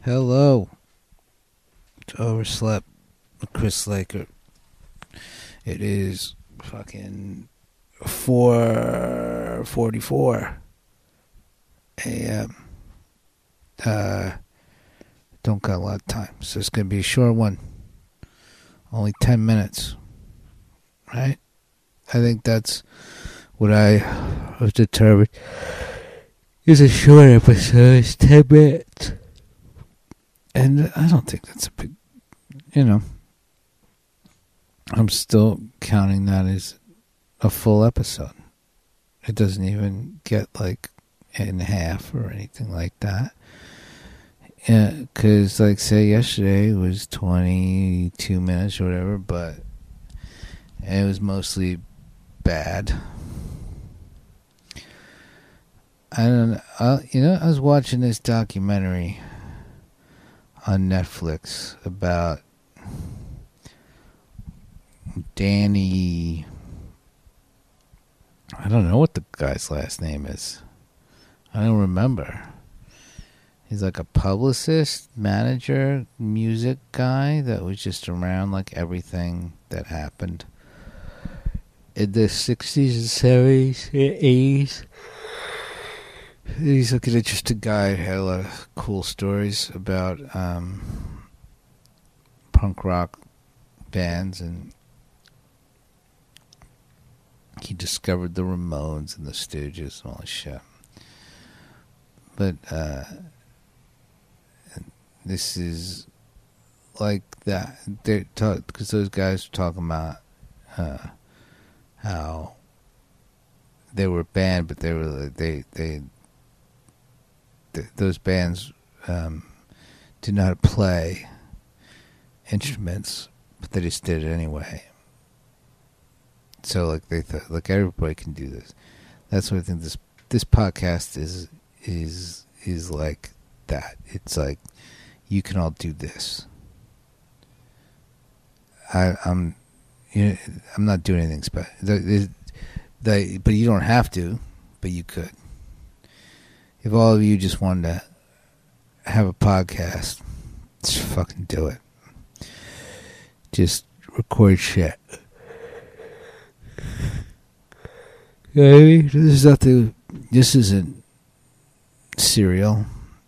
Hello. It's Overslept with Chris Laker. It is fucking 4:44 a.m. Don't got a lot of time, so it's going to be a short one. Only 10 minutes. Right? I think that's what I have determined is a short episode. It's 10 minutes. And I don't think that's a big, I'm still counting that as a full episode. It doesn't even get like in half or anything like that. Because, like, say, yesterday was 22 minutes or whatever, but it was mostly bad. I don't know. I was watching this documentary on Netflix about Danny. I don't know what the guy's last name is. I don't remember. He's like a publicist, manager, music guy that was just around like everything that happened in the 60s and 70s and 80s. He's like an interesting guy. Had a lot of cool stories about punk rock bands, and he discovered the Ramones and the Stooges and all this shit. But this is like that. Because those guys were talking about how they were banned, but those bands did not play instruments, but they just did it anyway. So like they thought, like, everybody can do this. That's what I think this podcast is like that. It's like you can all do this. I'm not doing anything special. But you don't have to, but you could. If all of you just wanted to have a podcast, just fucking do it. Just record shit. You know what I mean? This isn't Serial.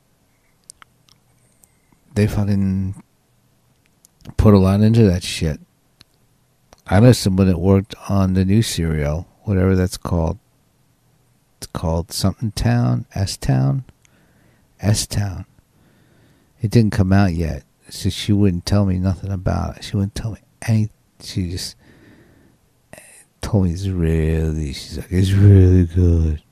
They fucking put a lot into that shit. I know someone that worked on the new Serial, whatever that's called. It's called something Town, S-Town. S-Town. It didn't come out yet, so she wouldn't tell me nothing about it. She wouldn't tell me anything. She just told me she's like, it's really good.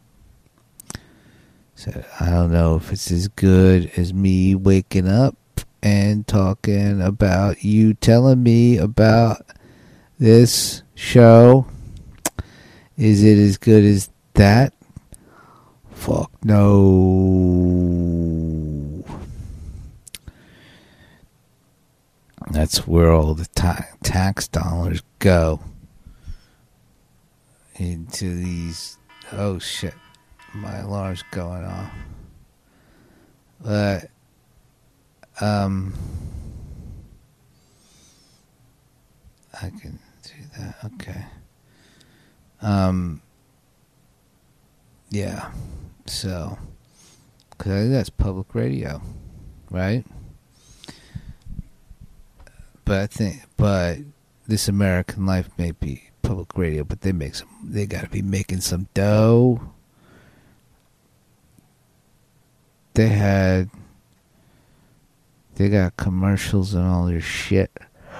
So I don't know if it's as good as me waking up and talking about you telling me about this show. Is it as good as that? Fuck no. That's where all the tax dollars go. Into these. Oh shit. My alarm's going off. But I can do that. Okay. Yeah. So, because I think that's public radio, right? But this American Life may be public radio, but they got to be making some dough. They got commercials and all their shit.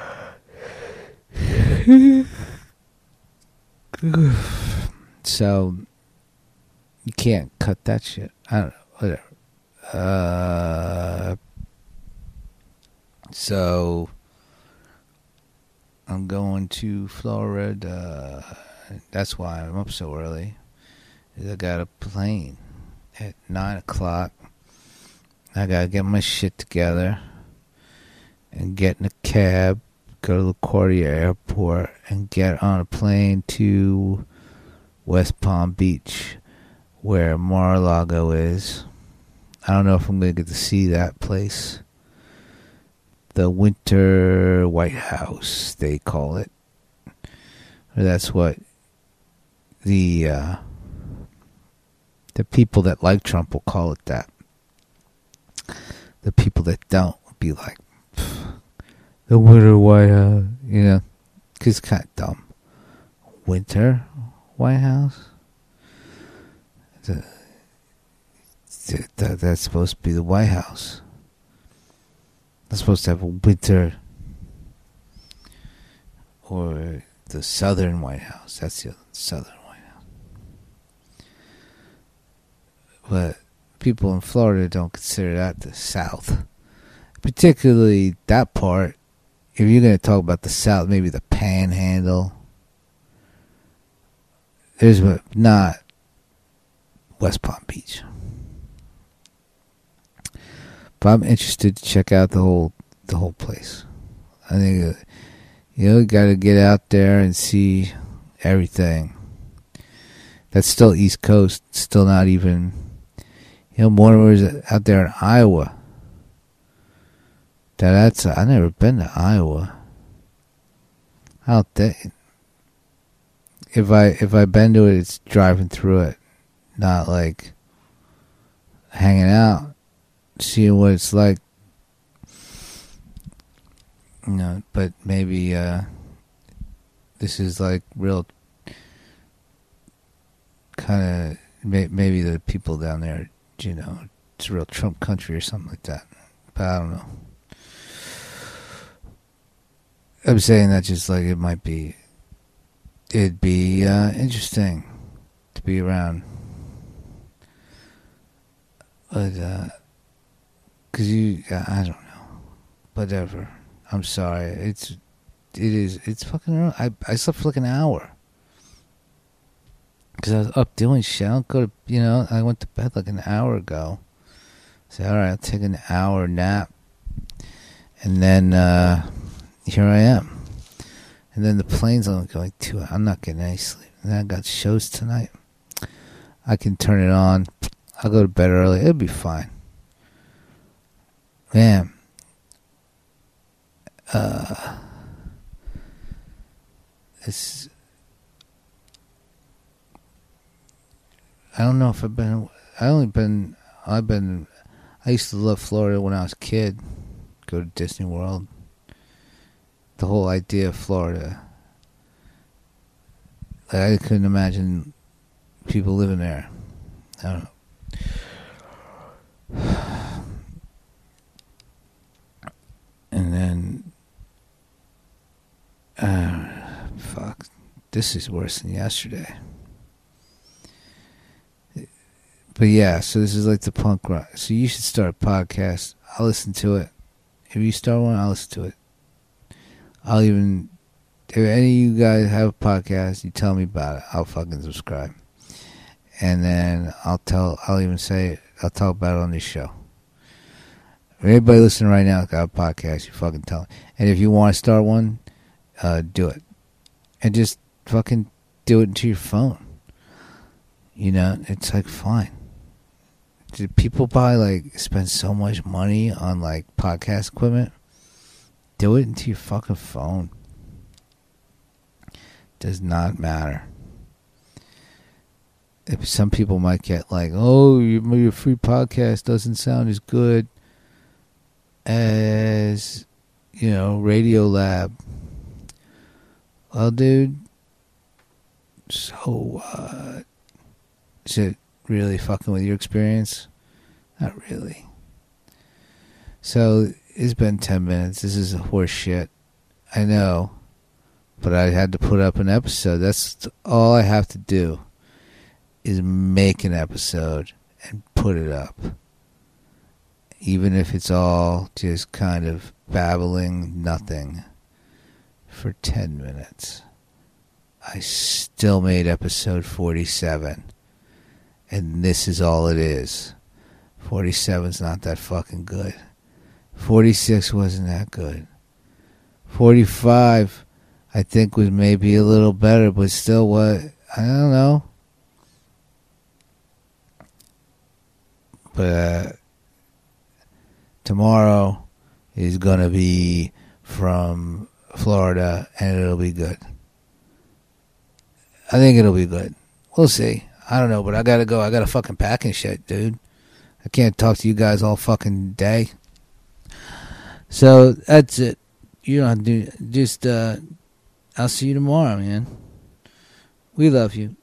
So you can't cut that shit. I don't know. Whatever. So I'm going to Florida. That's why I'm up so early. I got a plane at 9 o'clock. I gotta get my shit together and get in a cab, go to LaGuardia Airport, and get on a plane to West Palm Beach, where Mar-a-Lago is. I don't know if I'm going to get to see that place. the Winter White House, they call it. Or that's what the people that like Trump will call it that. The people that don't will be like, the Winter White House, you know, because it's kind of dumb. Winter White House? That's supposed to be the White House. That's supposed to have a winter, or the Southern White House. That's the Southern White House. But people in Florida don't consider that the South. Particularly that part. If you're going to talk about the South, maybe the Panhandle. There's not West Palm Beach. But I'm interested to check out the whole place. I think you got to get out there and see everything. That's still East Coast. Still not even, more was out there in Iowa. I've never been to Iowa. I don't think. If I've been to it, it's driving through it, not like hanging out, seeing what it's like. But maybe this is like real kind of, maybe the people down there, it's real Trump country or something like that. But I don't know. I'm saying that just like it'd be interesting to be around. But, cause I don't know. Whatever. I'm sorry. It's fucking wrong. I slept for like an hour. Cause I was up doing shit. I don't go to, I went to bed like an hour ago. So, alright, I'll take an hour nap. And then, here I am. And then the plane's only going 2 hours. I'm not getting any sleep. And then I got shows tonight. I can turn it on. I'll go to bed early. It'll be fine. Man. It's... I don't know if I've been... I used to love Florida when I was a kid. Go to Disney World. The whole idea of Florida. I couldn't imagine people living there. I don't know. And then... fuck. This is worse than yesterday. But yeah, so this is like the punk rock. So you should start a podcast. I'll listen to it. If you start one, I'll listen to it. If any of you guys have a podcast, you tell me about it. I'll fucking subscribe. And then I'll talk about it on this show. If anybody listening right now got a podcast, you fucking tell me. And if you want to start one, do it. And just fucking do it into your phone. It's like fine. Do people spend so much money on podcast equipment? Do it into your fucking phone. Does not matter. If some people might get your free podcast doesn't sound as good as, Radiolab. Well, dude, so what? Is it really fucking with your experience? Not really. So, it's been 10 minutes. This is horse shit. I know. But I had to put up an episode. That's all I have to do. Is make an episode and put it up. Even if it's all just kind of babbling nothing for 10 minutes. I still made episode 47. And this is all it is. 47's not that fucking good. 46 wasn't that good. 45, I think, was maybe a little better, but still what? I don't know. But tomorrow is going to be from Florida, and it'll be good. I think it'll be good. We'll see. I don't know, but I got to go. I got to fucking pack and shit, dude. I can't talk to you guys all fucking day. So that's it. You don't have to do, just, I'll see you tomorrow, man. We love you.